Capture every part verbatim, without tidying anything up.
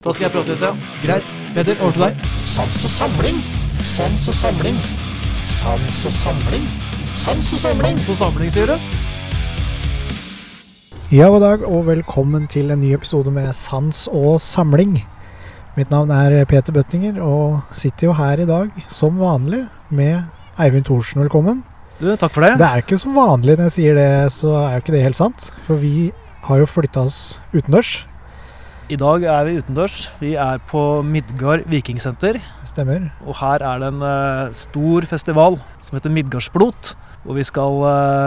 Da skal jeg prate litt, ja. Greit. Peter, over til deg. Sans og samling, sans og samling, sans og samling, sans og samling. Så samling, sier du? Ja, god dag, og velkommen til en ny episode med Sans og samling. Mitt navn er Peter Bøttinger, og sitter jo her i dag, som vanlig, med Eivind Thorsen. Velkommen. Du, takk for det. Det er ikke så vanlig når jeg sier det, så er jo ikke det helt sant. For vi har jo flyttet oss utendørs. I dag er vi utendørs. Vi er på Midgard Vikingsenter. Stemmer. Og her er det en uh, stor festival som heter Midgardsblot, hvor vi skal,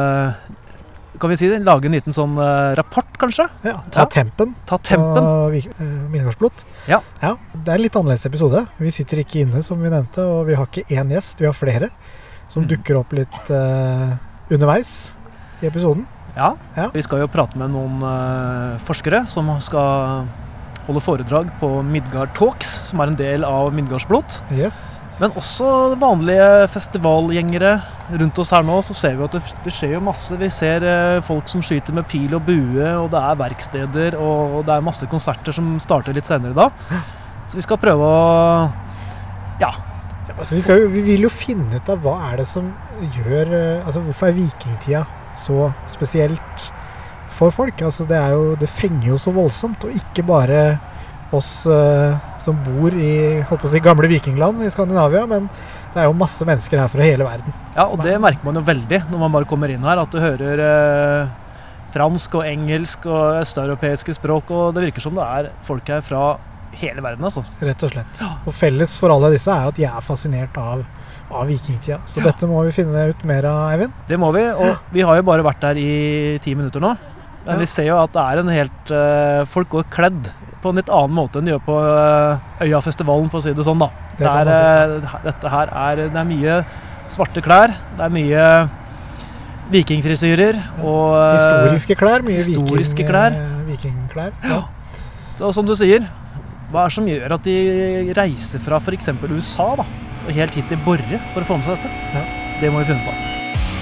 uh, kan vi si det, lage en liten sånn uh, rapport, kanskje? Ja, ta Ja. tempen. Ta tempen. Og uh, Midgardsblot. Ja. Ja. Det er en litt annerledes episode. Vi sitter ikke inne, som vi nevnte, og vi har ikke én gjest, vi har flere som Mm. dukker opp litt uh, underveis i episoden. Ja. Ja. Vi skal jo prate med noen uh, forskere som skal holde foredrag på Midgard Talks, som er en del av Midgardsblot. Yes. Men også vanlige festivalgjengere rundt oss her nå, så ser vi at det, det skjer jo masse. Vi ser eh, folk som skyter med pil og bue, og det er verksteder, og det er masse konserter som starter litt senere da. Så vi skal prøve å, ja, Altså, vi, skal jo, vi vil jo finne ut av hva er det som gjør eh, altså hvorfor er vikingtida så spesielt for folk. Altså, det, er jo, det fenger jo så voldsomt, og ikke bare oss eh, som bor i holdt på å si, gamle vikingland i Skandinavia, men det er jo masse mennesker her fra hele verden. ja, og det merker man jo veldig når man bare kommer inn her, at du hører eh, fransk og engelsk og østeuropeiske språk, og det virker som det er folk her fra hele verden, altså. Rett og slett. Og felles for alle disse er at de er fascinert av, av vikingtida. Så dette må vi finne ut mer av, Eivind. Det må vi, og vi har jo bare vært der i ti minutter nå. Men Ja. vi ser jo at det er en helt uh, folk går kledd på en litt annen måte enn de gjør på uh, Øyafestivalen, for å si det sånn, da. Det Det kan er, uh, dette her er, det er mye svarte klær, det er mye vikingfrisyrer og uh, Historiske klær, mye historiske viking, klær. eh, vikingklær. Ja. Så som du sier, hva er det som gjør at de reiser fra for eksempel U S A da, og helt hit til Borre for å få med seg dette? Ja. Det må vi finne ut av.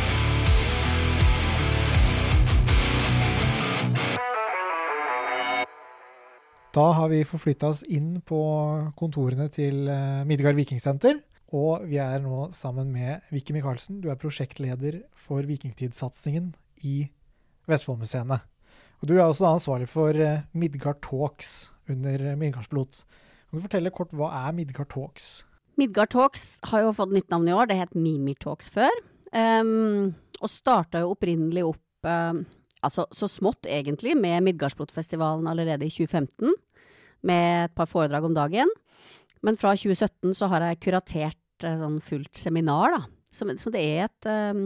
Da har vi forflyttet oss inn på kontorene til eh, Midgard Vikingsenter, og vi er nå sammen med Vicky Michaelsen. Du er prosjektleder for vikingtidssatsingen i Vestfoldmuseene. Og du er også da ansvarlig for eh, Midgard Talks under eh, Midgardsblot. Kan du fortelle kort, hva er Midgard Talks? Midgard Talks har jo fått nytt navn i år, det het Mimi Talks før, um, og startet jo opprinnelig opp, um, altså så smått egentlig, med Midgardsblotfestivalen allerede i tjue femten, med et par foredrag om dagen. Men fra tjue sytten så har jeg kuratert et sånn fullt seminar da, så, så det er et um,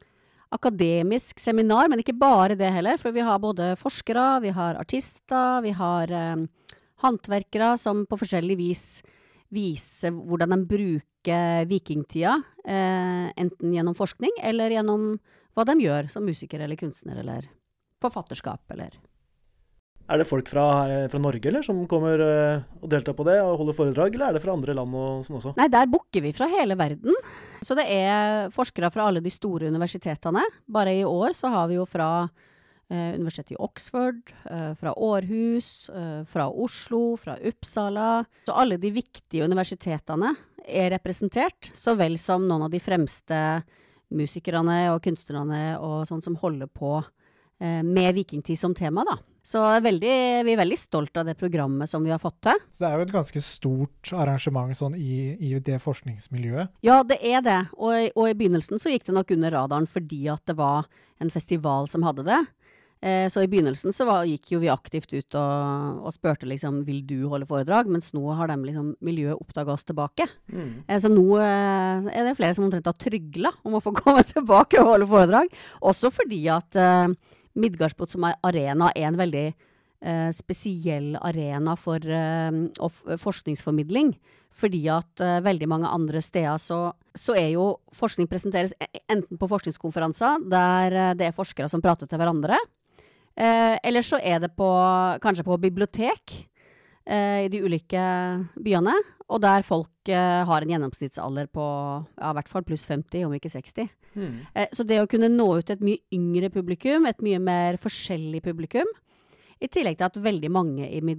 akademisk seminar, men ikke bare det heller, for vi har både forskere, vi har artister, vi har um, håndverkere som på forskjellig vis viser hvordan de bruker vikingtida, eh, enten gjennom forskning eller gjennom hva de gjør som musiker eller kunstner eller forfatterskap. Eller. Er det folk fra, fra Norge eller, som kommer uh, og deltar på det og holder foredrag, eller er det fra andre land og sånn også? Nei, der booker vi fra hele verden. Så det er forskere fra alle de store universitetene. Bare i år så har vi jo fra eh, Universitetet i Oxford, eh, fra Århus, eh, fra Oslo, fra Uppsala. Så alle de viktige universitetene er representert, så vel som noen av de fremste musikerne og kunstnerne og sånn som holder på eh, med vikingtid som tema da. Så er veldig, vi er veldig stolt av det programmet som vi har fått til. Så det er jo et ganske stort arrangement sånn i, i det forskningsmiljøet. Ja, det er det. Og, og i begynnelsen så gikk det nok under radaren fordi at det var en festival som hadde det. Eh, så i begynnelsen så var, gikk jo vi aktivt ut og, og spørte liksom, vil du holde foredrag? Mens nå har de liksom miljøet oppdaget oss tilbake. Mm. Eh, så nå eh, er det flere som omtrent har tryglet om å få komme tilbake og holde foredrag. Også fordi at eh, Midgardsblot som er arena er en veldig eh, spesiell arena for eh, of, forskningsformidling. Fordi at eh, veldig mange andre steder så, så er jo forskning presenteres enten på forskningskonferanser, der eh, det er forskere som prater til hverandre, eh, eller så er det på, kanskje på bibliotek eh, i de ulike byene, og der folk eh, har en gjennomsnittsalder på ja, i hvert fall pluss femti, om ikke seksti. Mm. Eh, så det å kunne nå ut et mye yngre publikum, et mye mer forskjellig publikum, i tillegg til at veldig mange i Midgard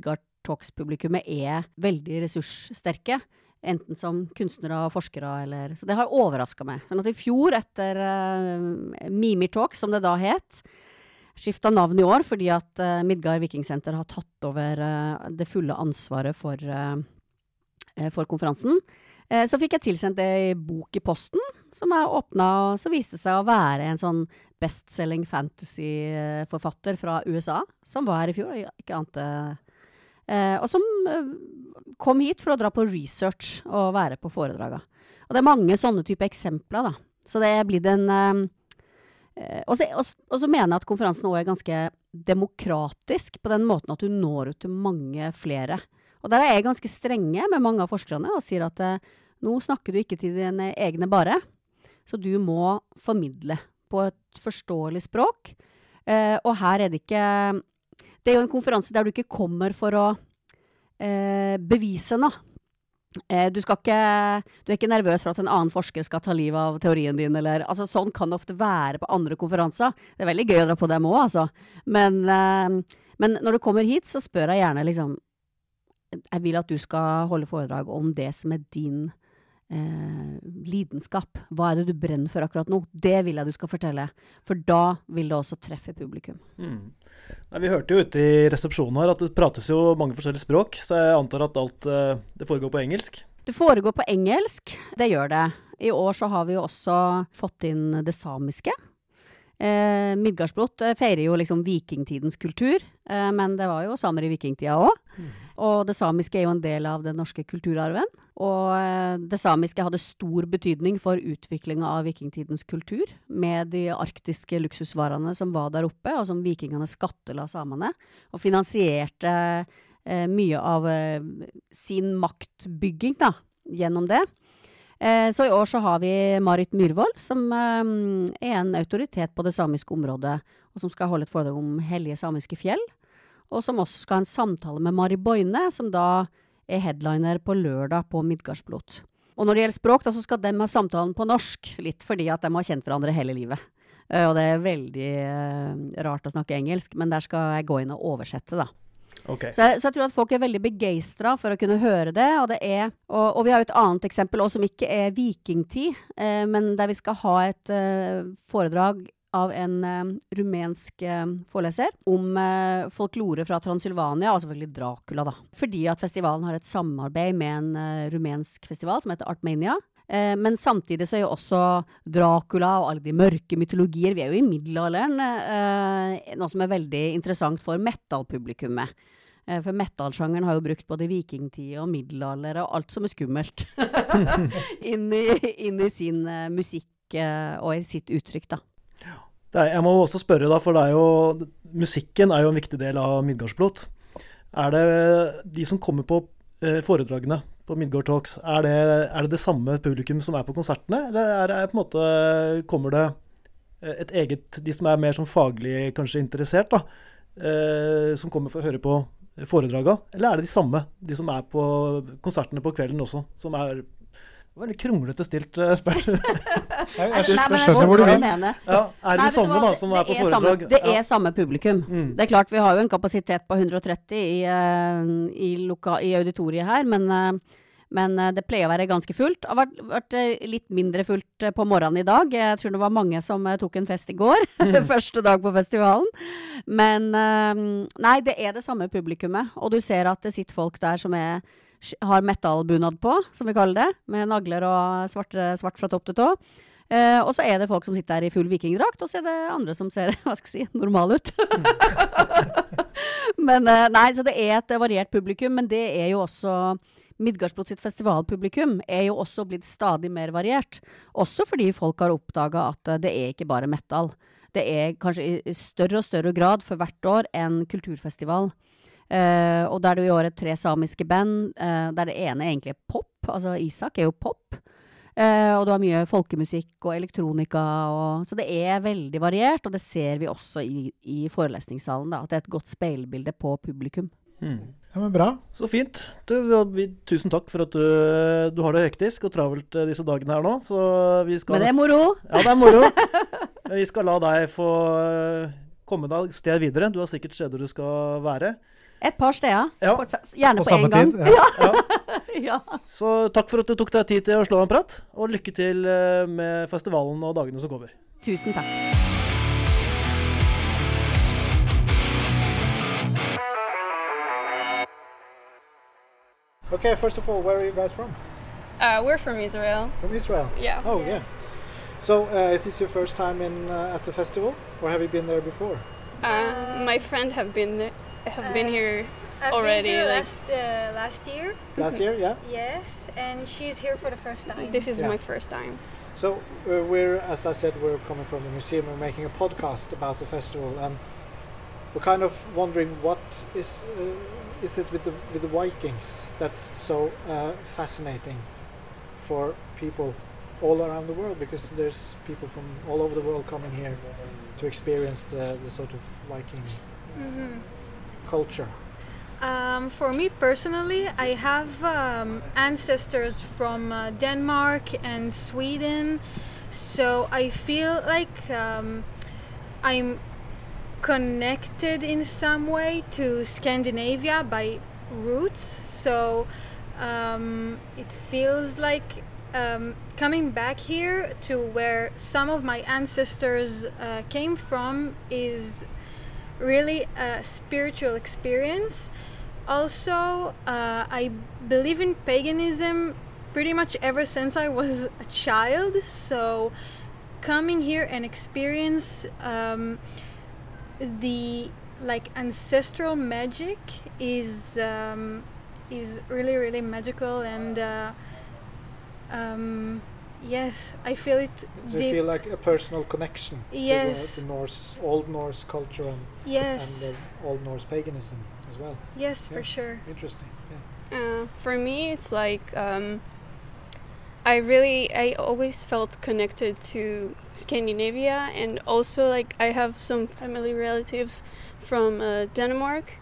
Talks-publikummet er veldig ressurssterke, enten som kunstnere og forskere, eller, så det har overrasket meg. Sånn at i fjor, etter uh, Mimir Talks, som det da het, skiftet navn i år, fordi at uh, Midgard Vikingsenter har tatt over uh, det fulle ansvaret for, uh, for konferansen. Uh, så fikk jeg tilsendt en bok i posten, som jeg åpnet, og så viste det seg å være en sånn bestselling fantasy-forfatter fra U S A, som var her i fjor, og ikke annet uh, og som uh, kom hit for å dra på research og være på foredraget. Og det er mange sånne type eksempler, da. Så det er blitt en... Um, uh, og, så, og, og så mener jeg at konferansen også er ganske demokratisk, på den måten at du når ut til mange flere. Og der er jeg ganske strenge med mange av forskerne, og sier at uh, nå snakker du ikke til dine egne bare, så du må formidle på et forståelig språk. Uh, og her er det ikke... Det er jo en konferanse der du ikke kommer for å eh, bevise noe. Eh, du, skal ikke, du er ikke nervøs for at en annen forsker skal ta livet av teorien din, eller, altså, sånn kan det ofte være på andre konferanser. Det er veldig gøy å dra på dem også, altså. Men, eh, men når du kommer hit, så spør jeg gjerne, liksom, jeg vil at du skal holde foredrag om det som er din Eh, lidenskap. Hva er det du brenner for akkurat nå? Det vil jeg du skal fortelle, for da vil det også treffe publikum. Mm. Nei, vi hørte jo ute i resepsjonen her at det prates jo mange forskjellige språk, så jeg antar at alt eh, det foregår på engelsk. Det foregår på engelsk, det gjør det. I år så har vi jo også fått inn det samiske. Eh, Midgardsblot eh, feirer jo liksom vikingtidens kultur, eh, men det var jo samer i vikingtida også. Mm. Og det samiske er jo en del av den norske kulturarven. Og eh, det samiske hadde stor betydning for utviklingen av vikingtidens kultur, med de arktiske luksusvarene som var der oppe, og som vikingene skattela samene, og finansierte eh, mye av eh, sin maktbygging da, gjennom det. Så i år så har vi Marit Myrvold, som um, er en autoritet på det samiske området, og som skal holde et foredrag om hellige samiske fjell, og som også skal ha en samtale med Mari Boine, som da er headliner på lørdag på Midgardsblot. Og når det gjelder språk, da, så skal de ha samtalen på norsk, litt fordi at de har kjent hverandre hele livet. Uh, og det er veldig uh, rart å snakke engelsk, men der skal jeg gå inn og oversette da. Okay. Så, jeg, så jeg tror at folk er veldig begeistret for å kunne høre det, og det er, og, og vi har jo et annet eksempel også som ikke er vikingtid, eh, men der vi skal ha et eh, foredrag av en eh, rumensk eh, foreleser om eh, folklore fra Transylvania, og selvfølgelig Dracula da. Fordi at festivalen har et samarbeid med en eh, rumensk festival som heter Artmania. Eh, men samtidig så er jo også Dracula og alle de mørke mytologier, vi er jo i middelalderen, eh, noe som er veldig interessant for metal-publikummet. Eh, for metal-sjangeren har jo brukt både vikingtid og middelalder og alt som er skummelt inn, i, inn i sin uh, musikk uh, og i sitt uttrykk da. Det er, jeg må også spørre da, for det er jo, musikken er jo en viktig del av Midgardsblot. Er det de som kommer på uh, foredragene på Midgard Talks, er det, er det det samme publikum som er på konsertene? Eller er det på en måte, kommer det et eget, de som er mer som faglig kanskje interessert da, uh, som kommer for å høre på foredraget, eller er det de samme, de som er på konsertene på kvelden også, som er veldig kronglete stilt spør. jeg, jeg, jeg skjønner hvor du vil. Ja, er det de samme da, som er på foredrag? Samme, det er ja. samme publikum. Mm. Det er klart, vi har jo en kapasitet på hundre og tretti i, i, loka, i auditoriet her, men, men det pleier å være ganske fullt. Det har vært, vært litt mindre fullt på morgenen i dag. Jeg tror det var mange som tok en fest i går, mm. første dag på festivalen. Men nei, det er det samme publikummet, og du ser at det sitter folk der som er, har metallbunad på, som vi kaller det, med nagler og svart, svart fra topp til tå. Uh, og så er det folk som sitter der i full vikingdrakt, og så er det andre som ser, hva skal jeg si, normal ut. men uh, nei, så det er et variert publikum, men det er jo også Midgardsblot sitt festivalpublikum er jo også blitt stadig mer variert. Også fordi folk har oppdaget at det er ikke bare metal. Det er kanskje i større og større grad for hvert år en kulturfestival. Uh, og der det i år er tre samiske band, uh, der det ene egentlig er pop, altså Isak er jo pop. Uh, og du har mye folkemusikk og elektronika, og, så det er veldig variert, og det ser vi også i, i forelesningssalen, da, at det er et godt speilbilde på publikum. Mm. Ja, men bra. Så fint. Du, vi, tusen takk for at du, du har det hektisk og travelt disse dagene her nå. Så vi skal men det er moro. Ja, det er moro. Vi skal la deg få komme deg sted videre. Du har sikkert steder du skal være. Et par steder. Ja. På, s- gjerne På på, samme en gang. tid, ja. Ja. Ja. Så takk for at du tok deg tid til å slå en prat, og lykke til eh, med festivalen og dagene som kommer. Tusen takk. Okay, first of all, where are you guys from? Uh, we're from Israel. From Israel. Yeah. Oh, yes. So, uh, is this your first time in uh, at the festival, or have you been there before? Uh, my friend have been th- have been Uh, here. I've Already, been here like- last, uh, last year. Last year, yeah. Yes, and she's here for the first time. This is Yeah. my first time. So uh, we're, as I said, we're coming from the museum. We're making a podcast about the festival, and we're kind of wondering what is uh, is it with the with the Vikings that's so uh, fascinating for people all around the world, because there's people from all over the world coming here to experience the, the sort of Viking Mhm. culture. Um, for me personally, I have um, ancestors from uh, Denmark and Sweden, so I feel like um, I'm connected in some way to Scandinavia by roots. So um, it feels like um, coming back here to where some of my ancestors uh, came from is really a spiritual experience. Also, uh, I believe in paganism pretty much ever since I was a child. So, coming here and experience um, the like ancestral magic is um, is really really magical, and uh, um, yes, I feel it So deep. you feel like a personal connection Yes. to the, the Norse, Old Norse culture and, Yes, and the Old Norse paganism as well. yes, Yeah. for sure. Interesting. Yeah. Uh, for me, it's like um, I really, I always felt connected to Scandinavia, and also like I have some family relatives from uh, Denmark,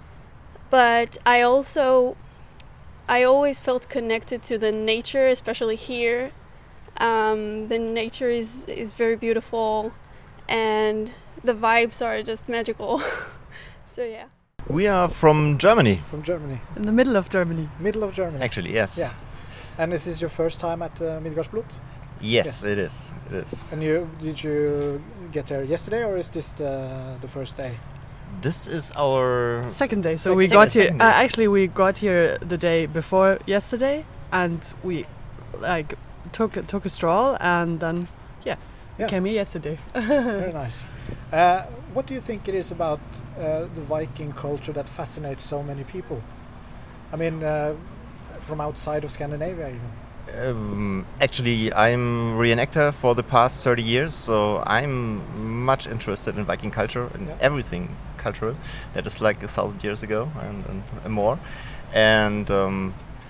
but I also, I always felt connected to the nature, especially here. Um, the nature is is very beautiful, and the vibes are just magical. So yeah. We are from Germany, From Germany, In the middle of Germany. middle of Germany. actually, yes. Yeah. And is this your first time at uh, Midgardsblot? Yes, Yes. it is. It is. And you did you get there yesterday, or is this the the first day? This is our Second day. So Sec- we second- got here. second Uh, day. actually, we got here the day before yesterday, and we like took took a stroll, and then yeah, Yeah. we came here yesterday. Very nice. Uh, what do you think it is about uh, the Viking culture that fascinates so many people? I mean, uh, from outside of Scandinavia, even. Um, actually, I'm reenactor for the past thirty years, so I'm much interested in Viking culture and Yeah. everything cultural that is like a thousand years ago and, and more. And um,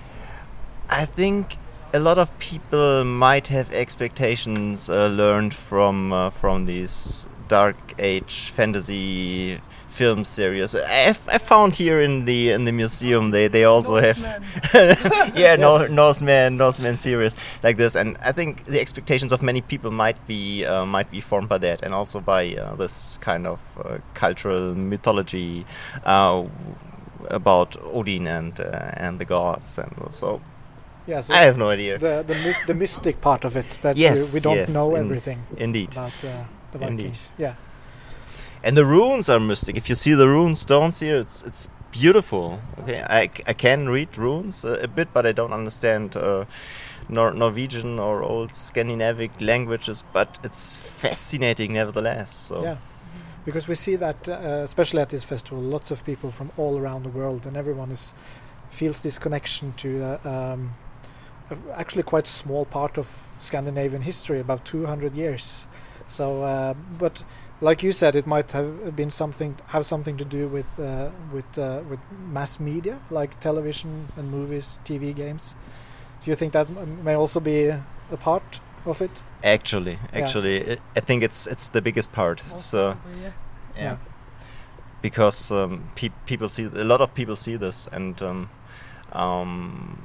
I think a lot of people might have expectations uh, learned from uh, from these dark age fantasy film series. I, I found here in the in the museum they, they also have yeah no, Norseman Norseman series like this, and I think the expectations of many people might be uh, might be formed by that, and also by uh, this kind of uh, cultural mythology uh, about Odin and uh, and the gods, and so Yeah, so I have no idea. the the, mys- the mystic part of it, that Yes, you, we don't yes, know in- everything Indeed. about uh, the Indeed. Vikings. Yeah, And the runes are mystic. If you see the rune stones here, it's it's beautiful. Okay, I, c- I can read runes uh, a bit, but I don't understand uh, Nor- Norwegian or old Scandinavic languages. But it's fascinating nevertheless. So yeah. Because we see that, uh, especially at this festival, lots of people from all around the world, and everyone is feels this connection to uh, um, a- actually quite small part of Scandinavian history, about two hundred years. So, uh, but like you said, it might have been something have something to do with uh, with uh, with mass media, like television and movies, T V games. Do you think that m- may also be a part of it? actually, actually, I I think it's it's the biggest part. So yeah, Yeah. because um, pe- people see a lot of people see this, and um, um,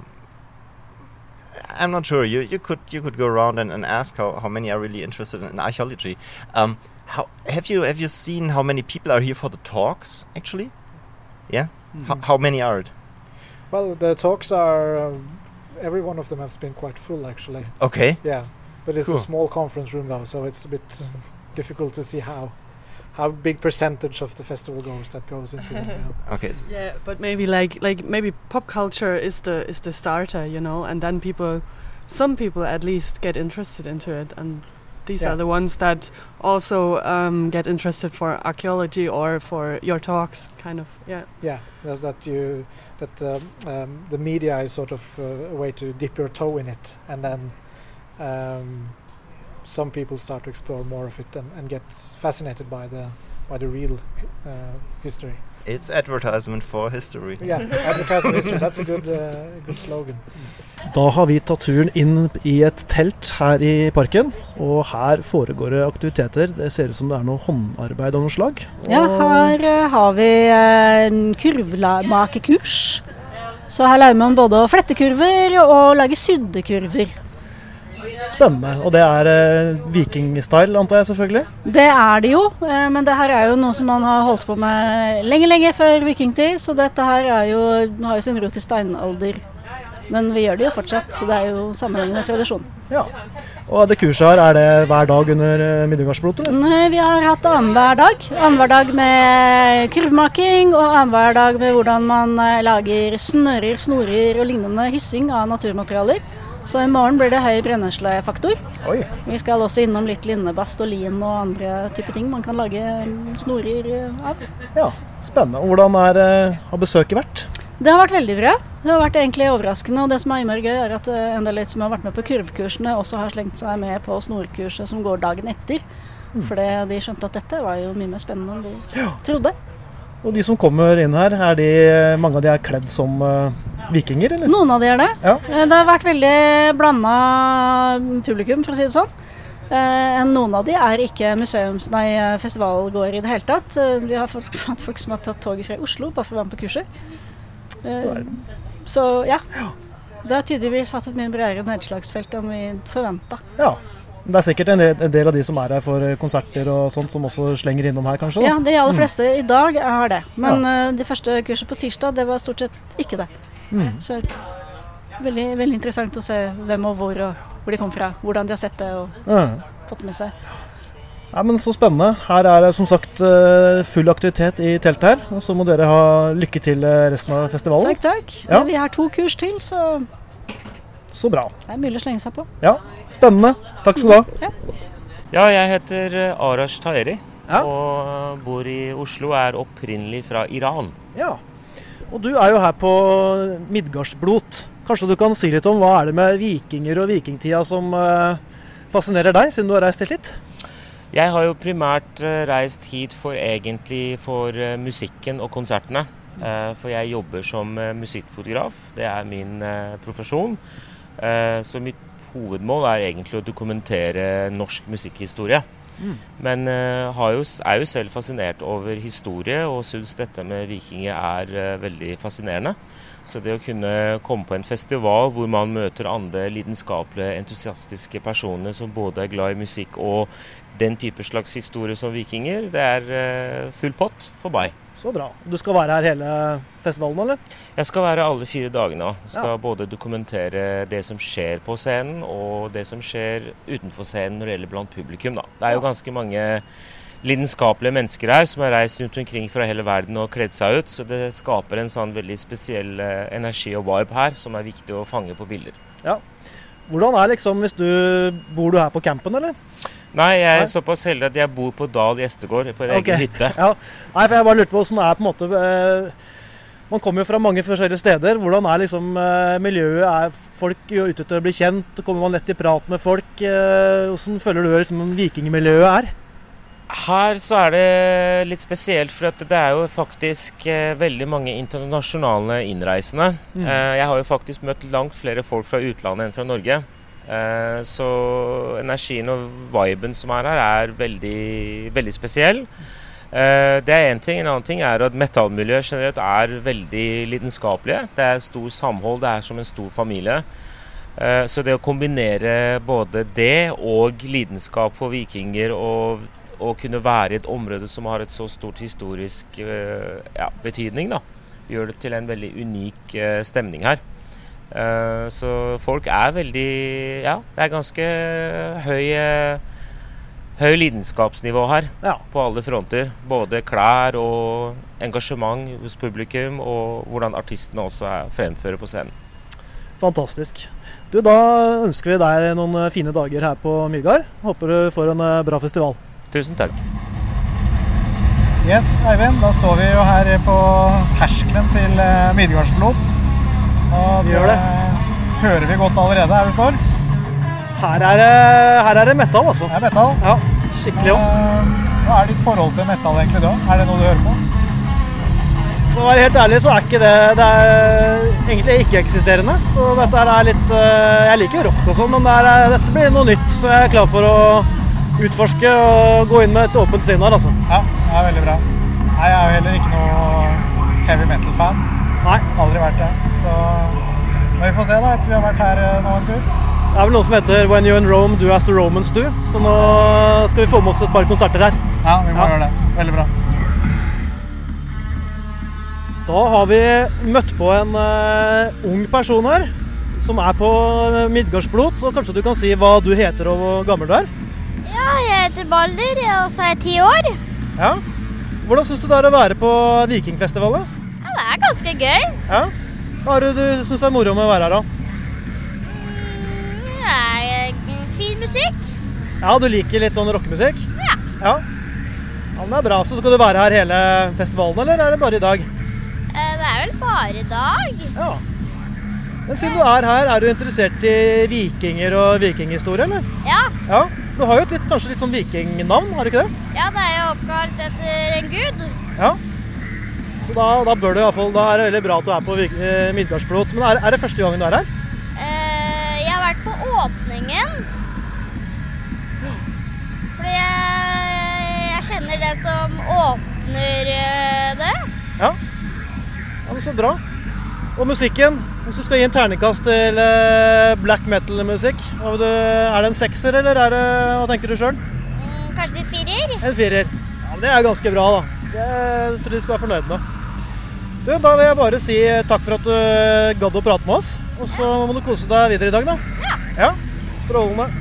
I'm not sure. You you could you could go around and, and ask how, how many are really interested in archaeology. Um, how have you have you seen how many people are here for the talks? Actually, yeah. H- how many are it? Well, the talks are, um, every one of them has been quite full actually. Okay. Yeah, but it's Cool. a small conference room though, so it's a bit uh, difficult to see how how big percentage of the festival goes that goes into them. You know. Okay. s- Yeah, but maybe like like maybe pop culture is the is the starter, you know, and then people, some people at least get interested into it, and these Yeah. are the ones that also um, get interested for archaeology or for your talks, kind of. Yeah. Yeah, that, that you that um, um, the media is sort of uh, a way to dip your toe in it, and then um, some people start to explore more of it and, and get fascinated by the by the real uh, history. It's advertisement for history. Yeah, advertisement history. That's a good uh, good slogan. Da har vi tatt turen inn i et telt her i parken, og her foregår det aktiviteter. Det ser ut som det er noe håndarbeid av noe slag. Ja, her eh, har vi uh, kurvmakekurs. Så her lærer man både å flette kurver og lage sydde kurver. Spennende. Og det er eh, vikingstyle, antar jeg selvfølgelig. Det er det jo, eh, men det her er jo noe som man har holdt på med lenge, lenge før vikingtid. Så dette her er jo, har jo sin rot i steinalder. Men vi gjør det jo fortsatt, så det er jo sammenhengende tradisjon. Ja. Og det kurset her, er det hver dag under eh, Midgårdsblot, eller? Nei, vi har hatt annenhver dag. Annenhver dag med kurvmaking, og annenhver dag med hvordan man eh, lager snører, snorer og lignende hyssing av naturmaterialer. Så i morgen blir det høy brenneslefaktor. Oi. Vi skal også innom litt linnebast og lin og andre type ting man kan lage mm, snorer eh, av. Ja, spennende. Og hvordan er, eh, har besøket vært? Det har vært veldig bra. Det har vært egentlig overraskende, og det som er innmari gøy er at eh, en del som har vært med på kurvkursene også har slengt seg med på snorkurset som går dagen etter. Fordi de skjønte at dette var jo mye mer spennende enn de trodde. Og de som kommer inn her, er de, mange av de er kledd som eh, vikinger, eller? Noen av de er det. Ja. Eh, Det har vært veldig blanda publikum, for å si det sånn. Eh, noen av de er ikke museums, nei, festivalgåere i det hele tatt. Eh, Vi har folk, folk som har tatt toget fra Oslo bare for å være med på kurset. Eh, så ja, det har tydeligvis hatt et mye bredere nedslagsfelt enn vi forventet. Ja. Det er sikkert en del, en del av de som er her for konserter og sånt, som også slenger innom her, kanskje? Da? Ja, de aller fleste i dag har det. Men eh, de første kurset på tirsdag, det var stort sett ikke det. Mm. Så veldig, veldig interessant å se hvem og hvor og hvor de kom fra, hvordan de har sett det og Ja. fått det med seg. Ja, men så spennende. Her er det som sagt eh, full aktivitet i teltet her, og så må dere ha lykke til eh, resten av festivalen. Takk, takk. Ja. Vi har to kurs til, så Så bra. det er mulig å slenge seg på. Ja, spennende. Takk skal du ha. Ja, jeg heter eh, Arash Taheri Ja. og bor i Oslo, er opprinnelig fra Iran. Ja. Og du er jo her på Midgårdsblot. Kanskje du kan si litt om hva er det med vikinger og vikingtida som eh, fascinerer deg, siden du har reist helt hit? Jeg har jo primært eh, reist hit for egentlig for eh, musikken og konsertene. Eh, for jeg jobber som eh, musikkfotograf. Det er min eh, profesjon. Eh, så mitt hovedmål er egentlig å dokumentere norsk musikkhistorie. Mm. Men eh, har jo, er jo selv fascinert over historie, og syns dette med vikinger er eh, veldig fascinerende. Så det å kunne komme på en festival hvor man møter andre lidenskapelige, entusiastiske personer som både er glad i musikk og den type slags historie som vikinger, det er eh, full pott for meg. Så bra. Du skal være her hele festivalen, eller? Jeg skal være alle fire dagene. Jeg skal Ja. både dokumentere det som skjer på scenen, og det som skjer utenfor scenen når det gjelder blant publikum. Da. Det er jo ganske mange lidenskapelige mennesker her som har reist rundt omkring fra hele verden og kledd seg ut, så det skaper en sånn veldig spesiell eh, energi og vibe her, som er viktig å fange på bilder. Ja. Hvordan er liksom, hvis du bor du her på campen, eller? Nei, jeg er Nei. såpass heldig at jeg bor på Dal gjestegård, på en Ok. egen hytte. Ja. Nei, for jeg bare lurte på hvordan er på en måte eh, man kommer jo fra mange forskjellige steder. Hvordan er liksom eh, miljøet? Er folk jo ute til å bli kjent? Kommer man lett i prat med folk? Eh, hvordan føler du liksom vikingmiljøet er? Her så er det litt spesielt, for at det er jo faktisk eh, veldig mange internasjonale innreisende. Mm. Eh, jeg har jo faktisk møtt langt flere folk fra utlandet enn fra Norge. Eh, så energien og viben som er her er veldig, veldig spesiell. Eh, det er en ting. En annen ting er at metallmiljøet generelt er veldig lidenskapelige. Det er stor samhold, det er som en stor familie. Eh, så det å kombinere både det og lidenskap for vikinger og å kunne være i et område som har et så stort historisk eh, ja, betydning, da, gjør det til en veldig unik uh, stemning her. Uh, så folk er veldig, ja, det er ganske høy, uh, høy lidenskapsnivå her Ja. på alle fronter. Både klær og engasjement hos publikum, og hvordan artistene også er, fremfører på scenen. Fantastisk. Du, da ønsker vi deg noen eh, fine dager her på Midgard. Håper du får en eh, bra festival. Tusen takk. Yes, Eivind, da står vi jo her på terskelen til eh, Midgardsblot. Og Vi gjør det. hører vi godt allerede her vi står. Her er, det, her er det metal, altså. Det er metal. Ja, skikkelig opp. Eh, Hva er ditt forhold til metal egentlig da? Er det noe du hører på? For å være helt ærlig så er ikke det, det er egentlig ikke-eksisterende. Så dette her er litt, eh, jeg liker rock og sånn, men det er, dette blir noe nytt. Så jeg er klar for å utforske og gå inn med et åpent sinn her, altså. Ja, det er veldig bra. Nei, jeg er jo heller ikke noe heavy metal-fan. Nei. Aldri vært det. Så men vi får se da, etter vi har vært her eh, nå en tur. Det er vel noe som heter When you're in Rome, do as the Romans do. Så nå skal vi få med oss et par konserter her. Ja, vi må Ja. gjøre det. Veldig bra. Da har vi møtt på en uh, ung person her, som er på Midgardsblot. Og kanskje du kan si hva du heter og hvor gammel du er? Ja, jeg heter Balder, og så er jeg ti år. Ja. Hvordan synes du det er å være på Vikingfestivalen? Ja, det er ganske gøy. Ja. Hva er det du synes er moro med å være her da? Det er fin musikk. Ja, du liker litt sånn rockemusikk? Ja. Ja. Ja, men det er bra. Så skal du være her hele festivalen, eller er det bare i dag? Eh, Det er vel bare i dag. Ja. Men siden du er her, er du interessert i vikinger og vikinghistorie, eller? Ja, Ja. Du har jo et litt, kanskje litt sånn vikingnavn, har du ikke det? ja, det er jo oppkalt etter en gud. Ja. Så da, da bør du i hvert fall, da er det veldig bra at du er på Vik- eh, Midgardsblot. Men er, er det første gangen du er her? Eh, Jeg har vært på åpningen. Fordi jeg, jeg kjenner det som åpner eh, det. Ja. Ja, men så bra. Og musikken, hvis du skal gi en terningkast til eh, black metal-musikk, hva vil du- er det en sekser, eller er det, hva tenker du selv? Mm, Kanskje firer. En firer. Ja, men det er ganske bra da. Det tror jeg de skal være fornøyd med. Du, da vil jeg bare si takk for at du gadd å prate med oss. Og så må du kose deg videre i dag da. Ja. Ja, strålende.